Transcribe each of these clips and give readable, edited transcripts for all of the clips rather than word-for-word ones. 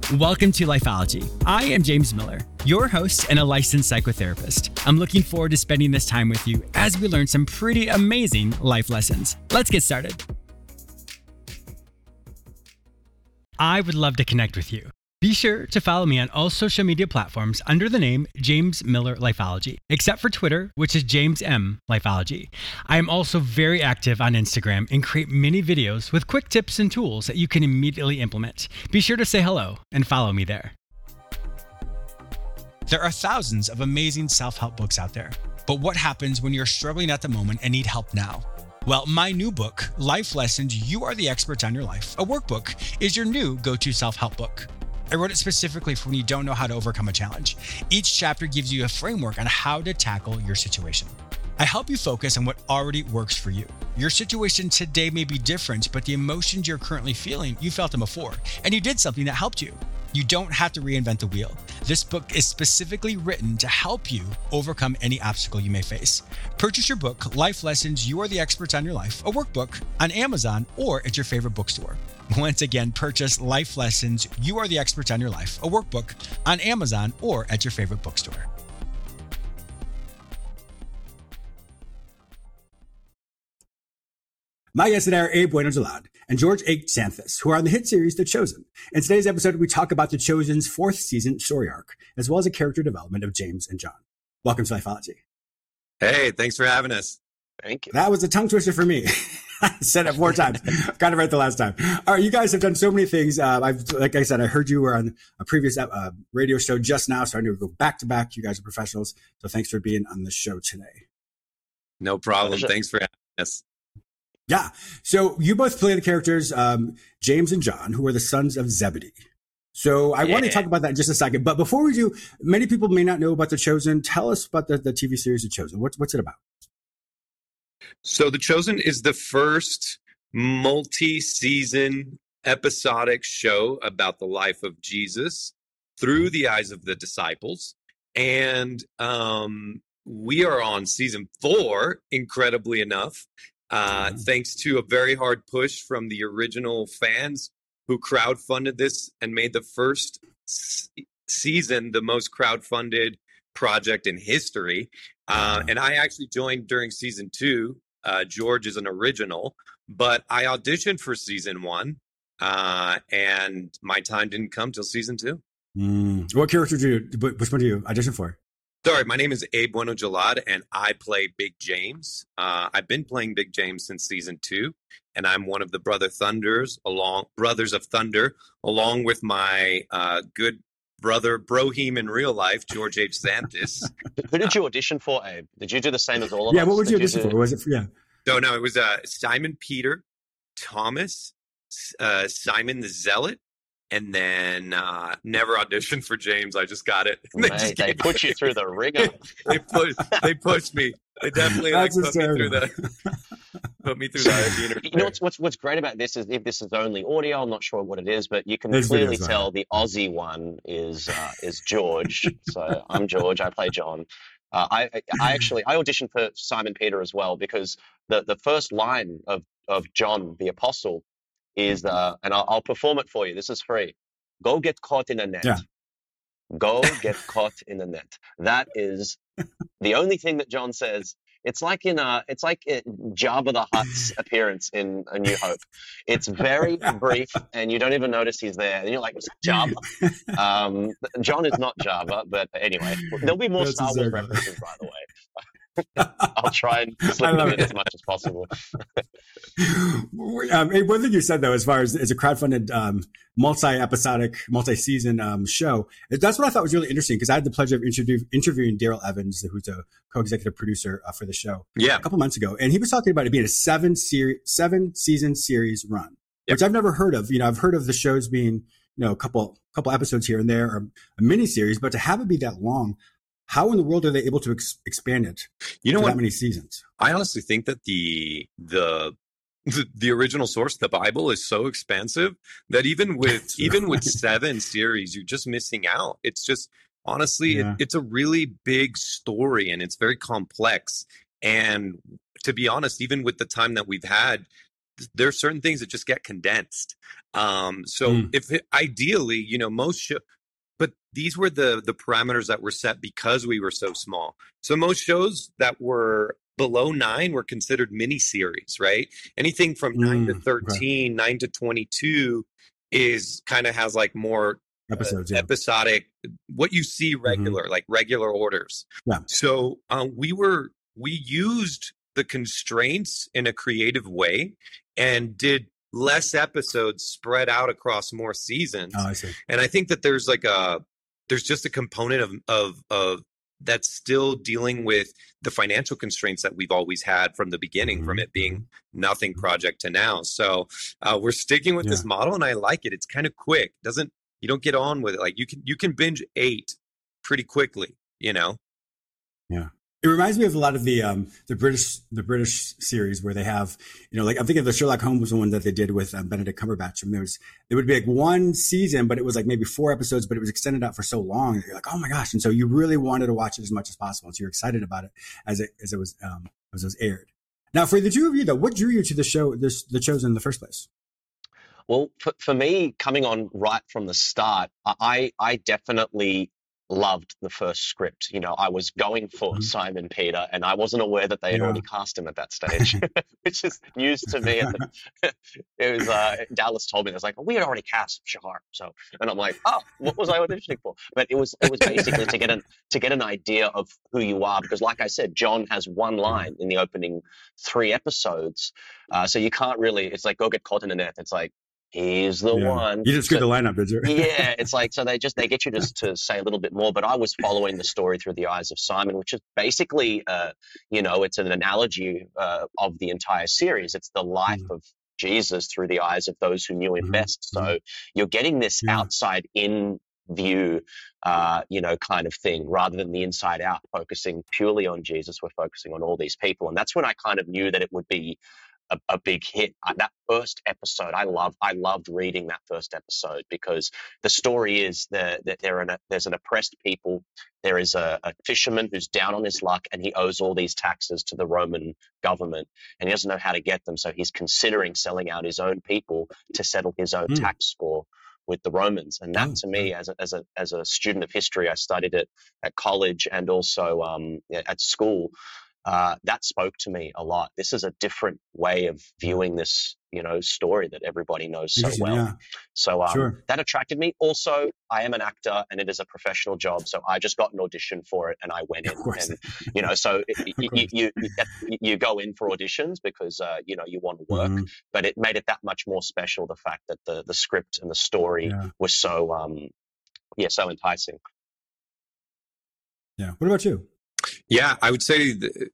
Welcome to Lifeology. I am James Miller, your host and a licensed psychotherapist. I'm looking forward to spending this time with you as we learn some pretty amazing life lessons. Let's get started. I would love to connect with you. Be sure to follow me on all social media platforms under the name James Miller Lifeology, except for Twitter, which is James M Lifeology. I am also very active on Instagram and create mini videos with quick tips and tools that you can immediately implement. Be sure to say hello and follow me there. There are thousands of amazing self-help books out there, but what happens when you're struggling at the moment and need help now? Well, my new book, Life Lessons, You Are the Experts on Your Life, a workbook, is your new go-to self-help book. I wrote it specifically for when you don't know how to overcome a challenge. Each chapter gives you a framework on how to tackle your situation. I help you focus on what already works for you. Your situation today may be different, but the emotions you're currently feeling, you felt them before, and you did something that helped you. You don't have to reinvent the wheel. This book is specifically written to help you overcome any obstacle you may face. Purchase your book, Life Lessons, You Are the Experts on Your Life, a workbook, on Amazon or at your favorite bookstore. Once again, purchase Life Lessons, You Are the Experts on Your Life, a workbook, on Amazon or at your favorite bookstore. My guests today are Abe Bueno-Gilad and George H. Xanthus, who are on the hit series The Chosen. In today's episode, we talk about The Chosen's fourth season story arc, as well as the character development of James and John. Welcome to Lifeology. Hey, thanks for having us. Thank you. That was a tongue twister for me. I said it 4 times. Got it right the last time. All right, you guys have done so many things. Like I said, I heard you were on a previous radio show just now, so I knew we would go back to back. You guys are professionals, so thanks for being on the show today. No problem. Thanks for having us. Yeah. So you both play the characters, James and John, who are the sons of Zebedee. So I want to talk about that in just a second. But before we do, many people may not know about The Chosen. Tell us about the TV series The Chosen. What's it about? So The Chosen is the first multi-season episodic show about the life of Jesus through the eyes of the disciples. And we are on season 4, incredibly enough. Thanks to a very hard push from the original fans who crowdfunded this and made the first season the most crowdfunded project in history. And I actually joined during season 2. George is an original, but I auditioned for season 1, and my time didn't come till season 2. What character which one do you audition for? Sorry, my name is Abe Bueno-Gilad, and I play Big James. I've been playing Big James since season 2, and I'm one of the Brothers of Thunder, along with my good brother Brohim in real life, George H. Xanthus. Who did you audition for, Abe? Did you do the same as all of us? Yeah, what would you audition for? Was it for, No, it was Simon Peter, Thomas, Simon the Zealot, and then never auditioned for James. I just got it. They put you through the ringer. They pushed me. They definitely put me through the. You know what's great about this is if this is only audio, I'm not sure what it is, but you can clearly tell the Aussie one is George. So I'm George. I play John. I auditioned for Simon Peter as well because the first line of John the Apostle is and I'll perform it for you. This is free. Go get caught in a net. Yeah. Go get caught in the net. That is the only thing that John says. It's like Jabba the Hutt's appearance in A New Hope. It's very brief, and you don't even notice he's there. And you're like, Jabba. John is not Jabba, but anyway, there'll be more Star Wars references, by the way. I'll try and slip them in as much as possible. One thing you said, though, as far as a crowdfunded multi-episodic, multi-season show, that's what I thought was really interesting because I had the pleasure of interviewing Daryl Evans, who's a co-executive producer for the show, a couple months ago. And he was talking about it being a 7-season series run, which I've never heard of. I've heard of the shows being, a couple episodes here and there, or a mini series, but to have it be that long, how in the world are they able to expand it to that many seasons? I honestly think that the original source, the Bible, is so expansive that even with 7 series, you're just missing out. It's just honestly, it's a really big story and it's very complex. And to be honest, even with the time that we've had, there's certain things that just get condensed. So ideally, but these were the parameters that were set because we were so small. So most shows that were below 9 were considered mini series, right? Anything from 9 to 13, 9 to 22 is kind of has like more episodes, episodic, what you see regular, like regular orders. Yeah. So we used the constraints in a creative way and did less episodes spread out across more seasons. Oh, I see. And I think that there's just a component of that's still dealing with the financial constraints that we've always had from the beginning, from it being nothing project to now. So we're sticking with this model, and I like it. It's kind of quick. You don't get on with it. Like you can binge 8 pretty quickly, Yeah. It reminds me of a lot of the British series where they have, like I'm thinking of the Sherlock Holmes one that they did with Benedict Cumberbatch. And it would be like one season, but it was like maybe 4 episodes, but it was extended out for so long that you're like, oh my goch. And so you really wanted to watch it as much as possible. And so you're excited about it as it was aired. Now, for the two of you though, what drew you to the show, the shows in the first place? Well, for me, coming on right from the start, I definitely loved the first script. I was going for Simon Peter, and I wasn't aware that they had already cast him at that stage, which is news to me. It was Dallas told me, it was like, we had already cast Shahar. So, and I'm like, oh, what was I auditioning for? But it was basically to get an idea of who you are, because like I said, John has one line in the opening 3 episodes, so you can't really. It's like, go get caught in the net. It's like, he's the one. You just screwed the lineup, did you? Yeah, it's like, so they get you to say a little bit more. But I was following the story through the eyes of Simon, which is basically, it's an analogy of the entire series. It's the life of Jesus through the eyes of those who knew him best. So you're getting this outside in view, kind of thing, rather than the inside out, focusing purely on Jesus. We're focusing on all these people. And that's when I kind of knew that it would be a big hit. That first episode, I loved reading that first episode, because the story is that there's an oppressed people. There is a fisherman who's down on his luck, and he owes all these taxes to the Roman government, and he doesn't know how to get them. So he's considering selling out his own people to settle his own tax score with the Romans. And that, to me, as a student of history, I studied it at college and also at school. That spoke to me a lot. This is a different way of viewing this, story that everybody knows so well. Yeah. So that attracted me. Also, I am an actor, and it is a professional job. So I just got an audition for it, and I went in. And so you go in for auditions because you want to work. But it made it that much more special, the fact that the script and the story was so so enticing. Yeah. What about you? Yeah, I would say,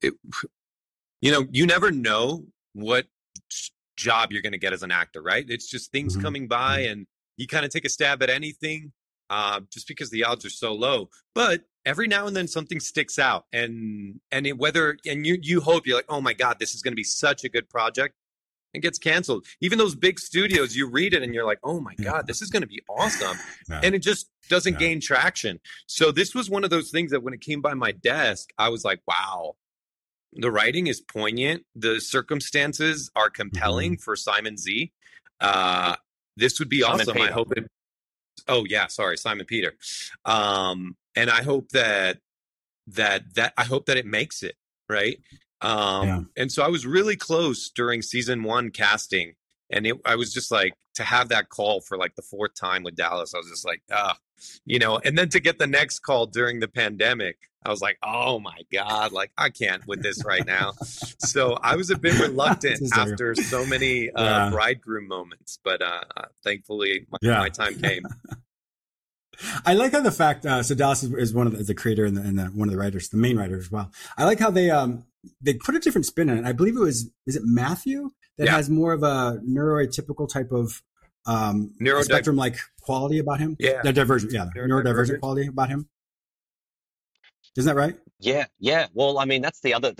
you never know what job you're going to get as an actor, right? It's just things coming by, and you kind of take a stab at anything just because the odds are so low. But every now and then something sticks out, and you hope, you're like, oh my God, this is going to be such a good project. It gets canceled. Even those big studios, you read it and you're like, oh my God, this is going to be awesome. And it just doesn't gain traction. So this was one of those things that when it came by my desk, I was like, wow, the writing is poignant. The circumstances are compelling for Simon Z. This would be awesome. Peter. I hope it. Simon Peter. And I hope that it makes it, right. And so I was really close during season 1 casting, and I was just like, to have that call for like the 4th time with Dallas, I was just like, and then to get the next call during the pandemic, I was like, oh my God, like I can't with this right now. So I was a bit reluctant after so many bridegroom moments, but thankfully my time came. I like how the fact, so Dallas is one of the creator and one of the writers, the main writer as well. I like how they put a different spin on it. I believe is it Matthew that has more of a neurotypical type of spectrum like quality about him? Yeah. The divergent, neurodivergent quality about him. Isn't that right? Yeah. Well, I mean, that's the other,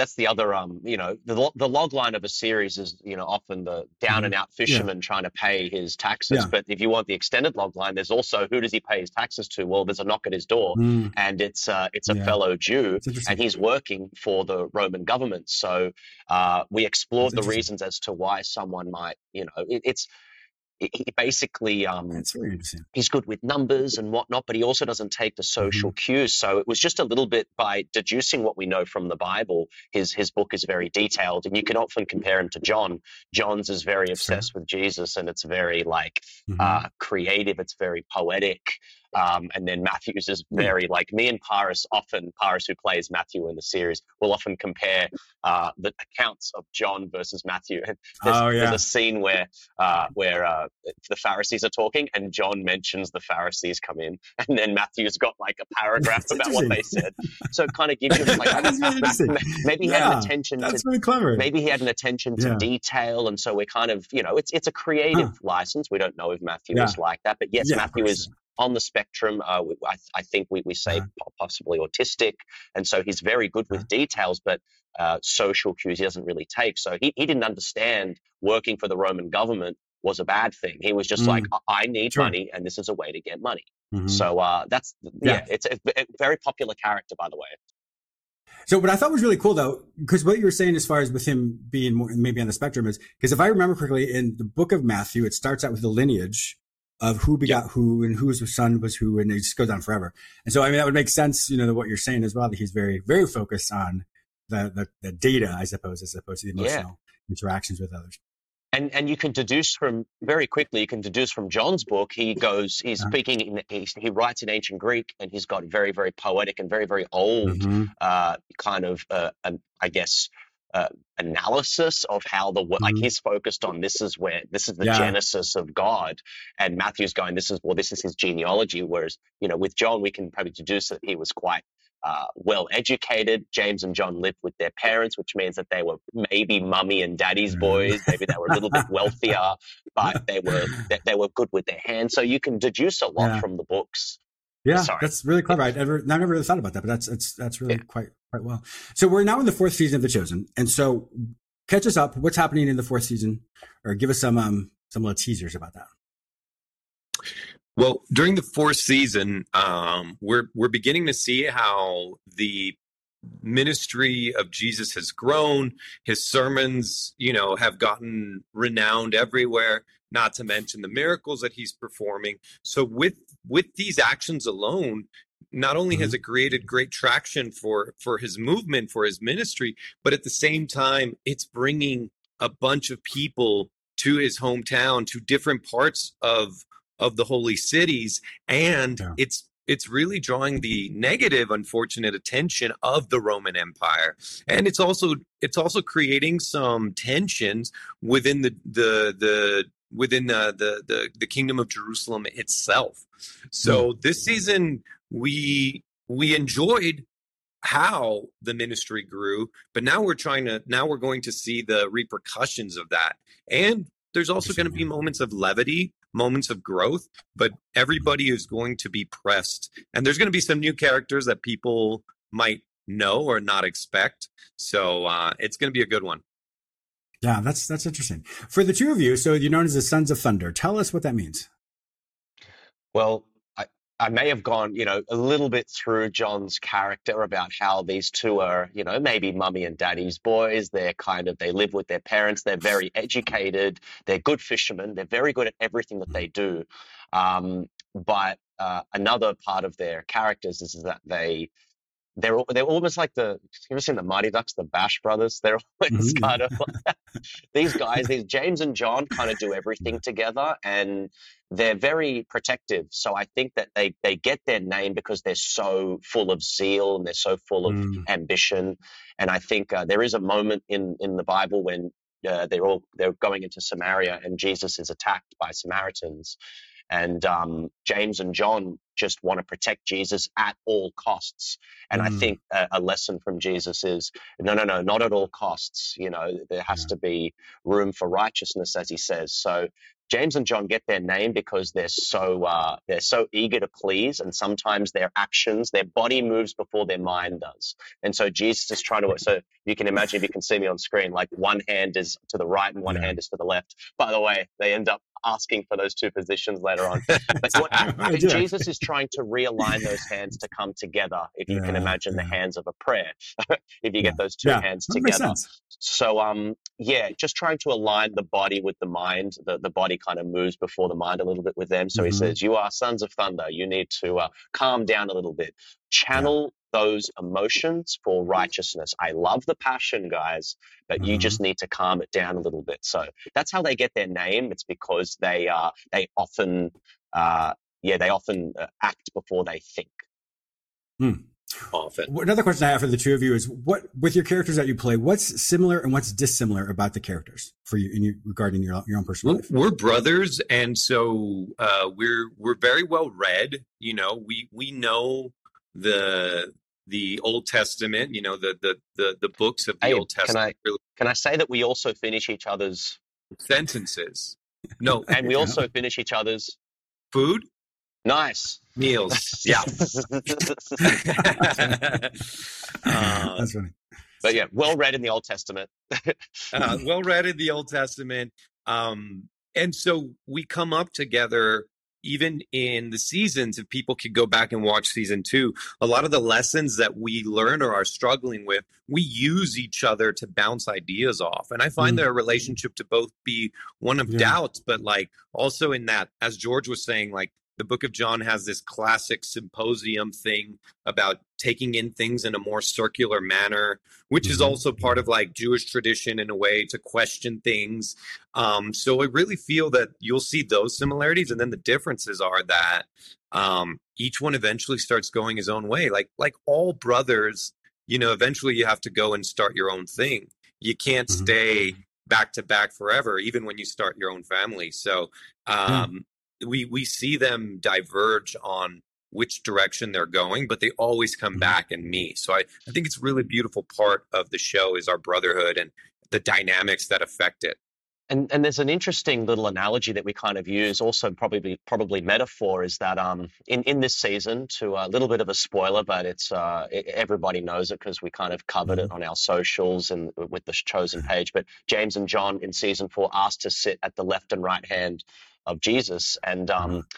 the log line of a series is, often the down and out Yeah. fisherman trying to pay his taxes. Yeah. But if you want the extended log line, there's also, who does he pay his taxes to? Well, there's a knock at his door, Mm. and it's a Yeah. fellow Jew, It's interesting. and he's working for the Roman government. So we explored the reasons as to why someone might, he basically It's very interesting. he's good with numbers and whatnot, but he also doesn't take the social cues. So it was just a little bit by deducing what we know from the Bible. His book is very detailed, and you can often compare him to John. John's is very obsessed with Jesus, and it's very creative. It's very poetic. And then Matthew's is very like me and Paris, who plays Matthew in the series, will often compare the accounts of John versus Matthew. And there's a scene where the Pharisees are talking, and John mentions the Pharisees come in, and then Matthew's got like a paragraph about what they said. So it kind of gives you like maybe he had an attention. That's really clever. Maybe he had an attention to detail, and so we're kind of it's a creative license. We don't know if Matthew is like that, but yes, Matthew is on the spectrum. I think we say possibly autistic, and so he's very good with details, but social cues he doesn't really take. So he didn't understand working for the Roman government was a bad thing. He was just like, I need money, and this is a way to get money. So it's a very popular character, by the way. So what I thought was really cool, though, because what you were saying as far as with him being more maybe on the spectrum is, because if I remember correctly, in the book of Matthew, it starts out with the lineage of who begot who and whose son was who, and it just goes on forever. And so, I mean, that would make sense, what you're saying as well, that he's very, very focused on the data, I suppose, as opposed to the emotional interactions with others. And you can deduce from John's book, he's speaking, he writes in ancient Greek, and he's got very, very poetic and very, very old analysis of how he's focused on this is the genesis of God, and Matthew's going this is his genealogy, whereas with John we can probably deduce that he was quite well educated. James and John lived with their parents, which means that they were maybe mummy and daddy's boys. Maybe they were a little bit wealthier, but they were good with their hands. So you can deduce a lot from the books. Yeah, that's really clever. I never really thought about that, but that's really quite well. So we're now in the 4th season of The Chosen, and so catch us up. What's happening in the 4th season, or give us some little teasers about that. Well, during the 4th season, we're beginning to see how the ministry of Jesus has grown. His sermons, have gotten renowned everywhere, not to mention the miracles that he's performing. So with these actions alone, not only has it created great traction for his movement, for his ministry, but at the same time, it's bringing a bunch of people to his hometown, to different parts of the holy cities, and it's really drawing the negative, unfortunate attention of the Roman Empire, and it's also creating some tensions within the kingdom of Jerusalem itself. So this season we enjoyed how the ministry grew, but now we're going to see the repercussions of that, and there's also going to be moments of levity, moments of growth, but everybody is going to be pressed. And there's going to be some new characters that people might know or not expect. So it's going to be a good one. Yeah, that's interesting. For the two of you, so you're known as the Sons of Thunder. Tell us what that means. Well, I may have gone, a little bit through John's character about how these two are, maybe mummy and daddy's boys. They live with their parents. They're very educated. They're good fishermen. They're very good at everything that they do. But another part of their characters is that they're almost like you ever seen the Mighty Ducks, the Bash Brothers? They're always kind of like, these guys, these James and John kind of do everything together, and they're very protective. So I think that they get their name because they're so full of zeal and they're so full of ambition. And I think there is a moment in the Bible when they're going into Samaria and Jesus is attacked by Samaritans. And James and John just want to protect Jesus at all costs. And I think a lesson from Jesus is, no, not at all costs. There has to be room for righteousness, as he says. So James and John get their name because they're so eager to please, and sometimes their actions, their body moves before their mind does. And so Jesus is trying to. So you can imagine, if you can see me on screen, like one hand is to the right and one hand is to the left. By the way, they end up asking for those two positions later on. But Jesus is trying to realign those hands to come together. If you can imagine the hands of a prayer, if you get those two hands together. So, just trying to align the body with the mind. The body kind of moves before the mind a little bit with them. So he says, you are sons of thunder. You need to calm down a little bit. Channel those emotions for righteousness. I love the passion, guys, but you just need to calm it down a little bit. So that's how they get their name. It's because they often act before they think. Often. Another question I have for the two of you is, what, with your characters that you play, what's similar and what's dissimilar about the characters for you regarding your own personal life? We're brothers, and so we're very well read. You know, we know the Old Testament. You know, the books of the Old Testament. Can I say that we also finish each other's sentences? No, and we also finish each other's food. Nice. Meals. Yeah. That's funny. But yeah, well read in the Old Testament. Well read in the Old Testament. And so we come up together even in the seasons. If people could go back and watch season 2, a lot of the lessons that we learn or are struggling with, we use each other to bounce ideas off. And I find their relationship to both be one of doubt, but like also in that, as George was saying, like, the book of John has this classic symposium thing about taking in things in a more circular manner, which is also part of like Jewish tradition in a way to question things. So I really feel that you'll see those similarities. And then the differences are that each one eventually starts going his own way. Like all brothers, you know, eventually you have to go and start your own thing. You can't stay back to back forever, even when you start your own family. So, we see them diverge on which direction they're going, but they always come back and meet. So I think it's a really beautiful part of the show is our brotherhood and the dynamics that affect it. And there's an interesting little analogy that we kind of use, also probably metaphor, is that in this season, to a little bit of a spoiler, but it's everybody knows it because we kind of covered it on our socials and with the chosen page. But James and John in season 4 asked to sit at the left and right hand of Jesus, and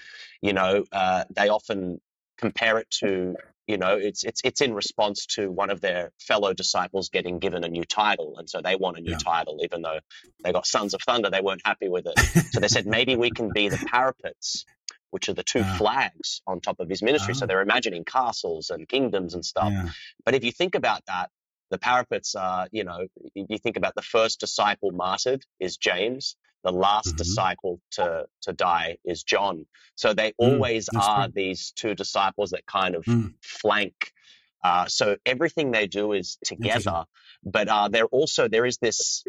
they often compare it to, you know, it's in response to one of their fellow disciples getting given a new title, and so they want a new title, even though they got Sons of Thunder, they weren't happy with it. So they said, maybe we can be the parapets, which are the two flags on top of his ministry. So they're imagining castles and kingdoms and stuff. But if you think about that, the parapets are, you know, you think about the first disciple martyred is James. The last disciple to die is John. So they always are these two disciples that kind of flank. So everything they do is together, but there is this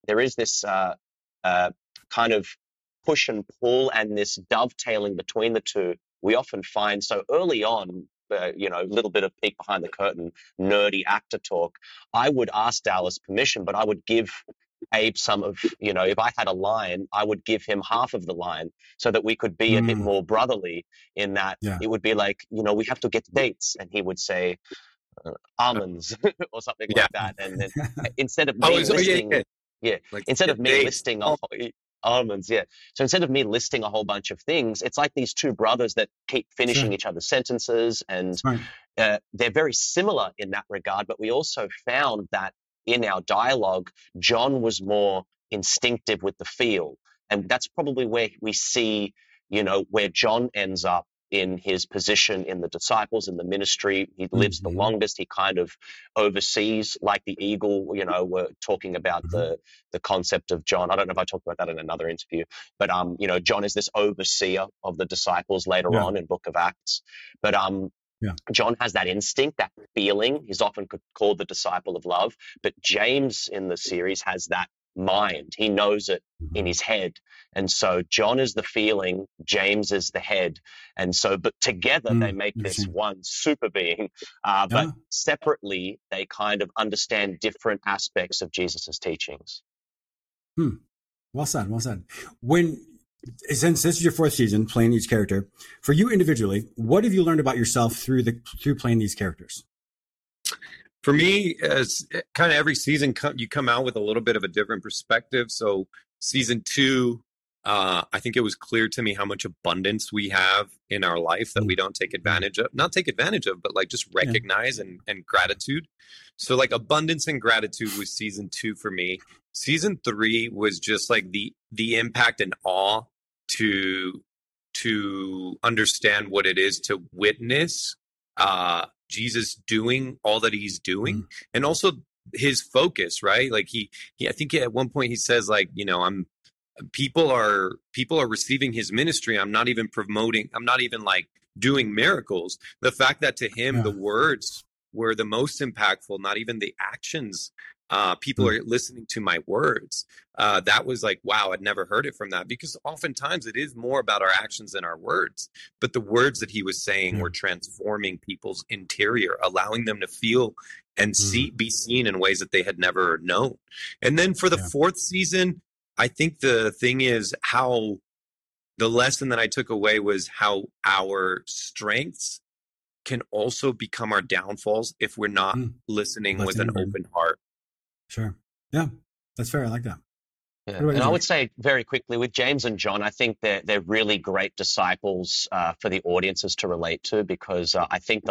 kind of push and pull and this dovetailing between the two. We often find so early on. A little bit of peek behind the curtain, nerdy actor talk. I would ask Dallas permission, but I would give Abe some of, if I had a line, I would give him half of the line so that we could be a bit more brotherly in that. It would be like, we have to get dates. And he would say almonds or something like that. And then instead of me listing almonds, so instead of me listing a whole bunch of things, it's like these two brothers that keep finishing each other's sentences, and they're very similar in that regard. But we also found that in our dialogue, John was more instinctive with the feel, and that's probably where we see, where John ends up in his position in the disciples, in the ministry. He lives the longest. He kind of oversees like the eagle. We're talking about the concept of John. I don't know if I talked about that in another interview, but John is this overseer of the disciples later on in Book of Acts. But John has that instinct, that feeling. He's often called the disciple of love. But James in the series has that mind. He knows it in his head. And so John is the feeling, James is the head. And so, but together they make this one super being. But separately, they kind of understand different aspects of Jesus's teachings. Well said. Well said. When since this is your fourth season playing each character, for you individually, what have you learned about yourself through playing these characters? For me, as kind of every season, you come out with a little bit of a different perspective. So season 2, I think it was clear to me how much abundance we have in our life that we don't take advantage of, not take advantage of, but like just recognize and gratitude. So like abundance and gratitude was season 2 for me. Season 3 was just like the impact and awe to understand what it is to witness Jesus doing all that he's doing, and also his focus, right? Like he I think at one point he says, like, you know, people are receiving his ministry. I'm not even promoting, I'm not even like doing miracles. The fact that to him the words were the most impactful, not even the actions. People are listening to my words. That was like, wow, I'd never heard it from that, because oftentimes it is more about our actions than our words. But the words that he was saying were transforming people's interior, allowing them to feel and be seen in ways that they had never known. And then for the fourth season, I think the thing is how the lesson that I took away was how our strengths can also become our downfalls if we're not listening with an open heart. Sure. Yeah, that's fair. I like that. Yeah. And I would say very quickly with James and John, I think they're really great disciples for the audiences to relate to, because I think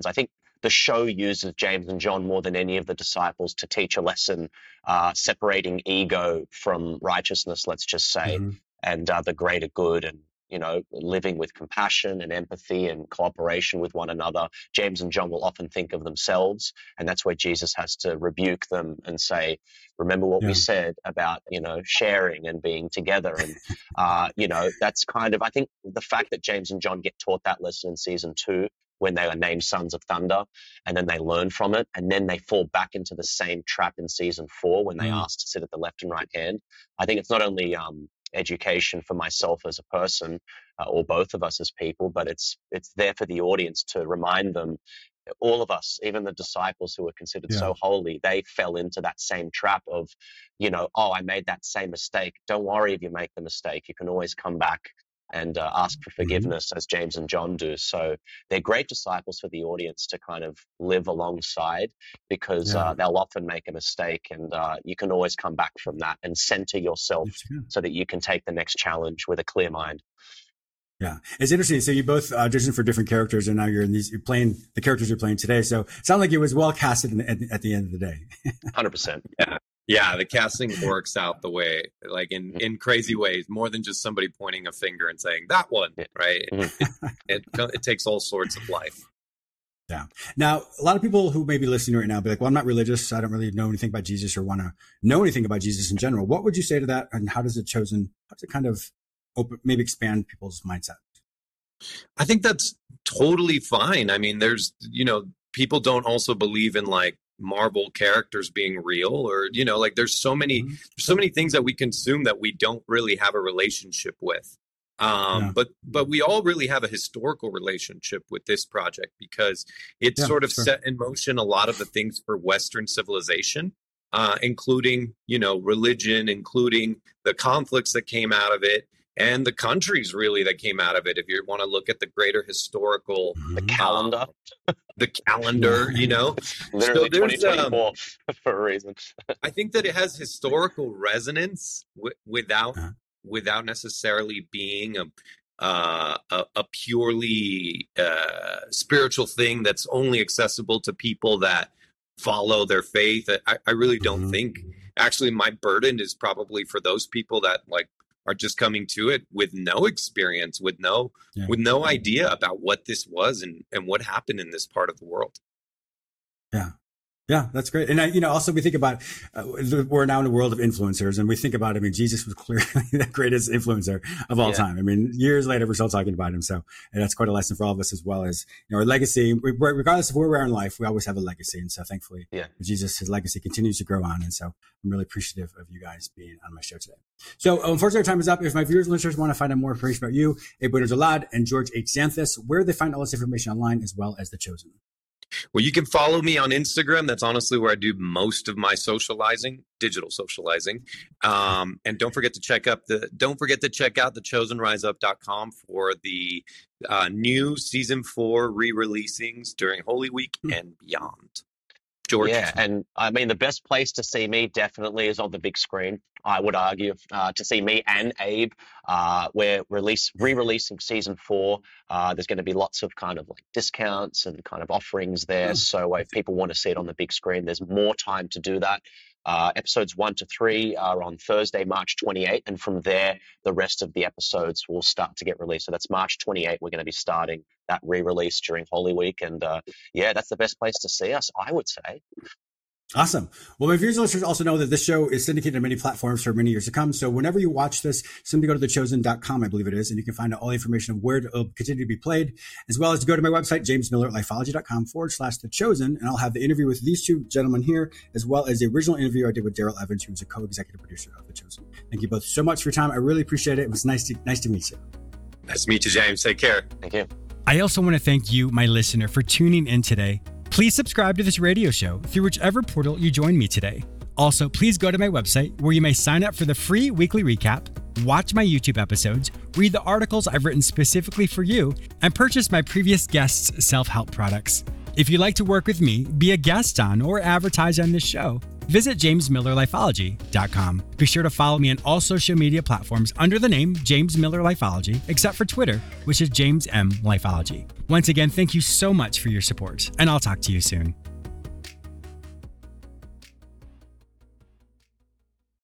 the show uses James and John more than any of the disciples to teach a lesson, separating ego from righteousness, let's just say, and the greater good, and, you know, living with compassion and empathy and cooperation with one another. James and John will often think of themselves, and that's where Jesus has to rebuke them and say, remember what we said about, you know, sharing and being together. And, you know, that's kind of, I think the fact that James and John get taught that lesson in season 2, when they are named Sons of Thunder, and then they learn from it, and then they fall back into the same trap in season 4 when they asked to sit at the left and right hand. I think it's not only education for myself as a person, or both of us as people, but it's there for the audience to remind them, all of us, even the disciples who were considered so holy, they fell into that same trap of, you know, oh, I made that same mistake. Don't worry if you make the mistake. You can always come back and ask for forgiveness, as James and John do. So they're great disciples for the audience to kind of live alongside, because they'll often make a mistake, and you can always come back from that and center yourself so that you can take the next challenge with a clear mind. Yeah, it's interesting. So you both auditioned for different characters, and now you're playing the characters you're playing today. So it sounds like it was well casted at the end of the day. 100%. Yeah, the casting works out the way, like in crazy ways, more than just somebody pointing a finger and saying that one, right? It takes all sorts of life. Yeah. Now, a lot of people who may be listening right now be like, well, I'm not religious. I don't really know anything about Jesus or want to know anything about Jesus in general. What would you say to that? And how does it kind of maybe expand people's mindset? I think that's totally fine. I mean, there's, you know, people don't also believe in like Marvel characters being real, or, you know, like there's so many things that we consume that we don't really have a relationship with. But we all really have a historical relationship with this project, because it sort of set in motion a lot of the things for Western civilization, including, you know, religion, including the conflicts that came out of it, and the countries really that came out of it. If you want to look at the greater historical, the calendar, you know, literally 2024 for a reason. I think that it has historical resonance without necessarily being a purely spiritual thing that's only accessible to people that follow their faith. I really don't think. Actually, my burden is probably for those people that like are just coming to it with no experience, with no idea about what this was and what happened in this part of the world. Yeah, that's great. And, you know, also we think about, we're now in a world of influencers, and we think about, I mean, Jesus was clearly the greatest influencer of all time. I mean, years later, we're still talking about him. So that's quite a lesson for all of us, as well as, you know, our legacy, regardless of where we are in life, we always have a legacy. And so thankfully, Jesus, his legacy continues to grow on. And so I'm really appreciative of you guys being on my show today. So unfortunately, our time is up. If my viewers and listeners want to find out more information about you, Abe Winners-Alad and George H. Xanthus, where do they find all this information online, as well as The Chosen? Well, you can follow me on Instagram. That's honestly where I do most of my socializing, digital socializing. And don't forget to check out thechosenriseup.com for the new season 4 re-releasings during Holy Week and beyond. George. Yeah, and I mean, the best place to see me definitely is on the big screen. I would argue to see me and Abe. We're re-releasing season 4. There's going to be lots of kind of like discounts and kind of offerings there. So if people want to see it on the big screen, there's more time to do that. Episodes 1 to 3 are on Thursday, March 28th, and from there, the rest of the episodes will start to get released. So that's March 28th. We're going to be starting that re-release during Holy Week, and yeah, that's the best place to see us, I would say. Awesome. Well, my viewers and listeners also know that this show is syndicated on many platforms for many years to come. So whenever you watch this, simply go to thechosen.com, I believe it is, and you can find out all the information of where it'll continue to be played, as well as to go to my website, jamesmillerlifeology.com/thechosen, and I'll have the interview with these two gentlemen here, as well as the original interview I did with Daryl Evans, who's a co-executive producer of The Chosen. Thank you both so much for your time. I really appreciate it. It was nice to meet you. Nice to meet you, James. Take care. Thank you. I also want to thank you, my listener, for tuning in today. Please subscribe to this radio show through whichever portal you join me today. Also, please go to my website where you may sign up for the free weekly recap, watch my YouTube episodes, read the articles I've written specifically for you, and purchase my previous guests' self-help products. If you'd like to work with me, be a guest on, or advertise on this show, visit jamesmillerlifeology.com. Be sure to follow me on all social media platforms under the name James Miller Lifeology, except for Twitter, which is James M. Lifeology. Once again, thank you so much for your support, and I'll talk to you soon.